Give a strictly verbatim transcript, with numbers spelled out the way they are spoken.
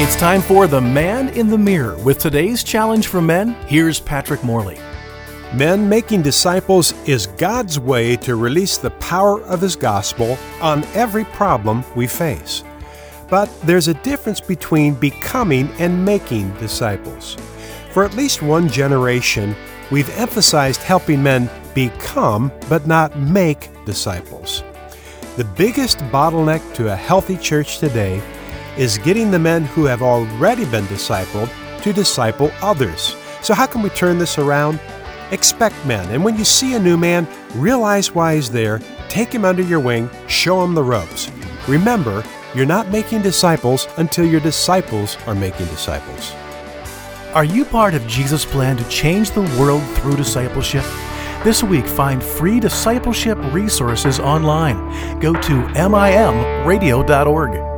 It's time for The Man in the Mirror. With today's challenge for men, here's Patrick Morley. Men, making disciples is God's way to release the power of His gospel on every problem we face. But there's a difference between becoming and making disciples. For at least one generation, we've emphasized helping men become, but not make disciples. The biggest bottleneck to a healthy church today is getting the men who have already been discipled to disciple others. So how can we turn this around? Expect men, and when you see a new man, realize why he's there, take him under your wing, show him the ropes. Remember, you're not making disciples until your disciples are making disciples. Are you part of Jesus' plan to change the world through discipleship? This week, find free discipleship resources online. Go to M I M radio dot org.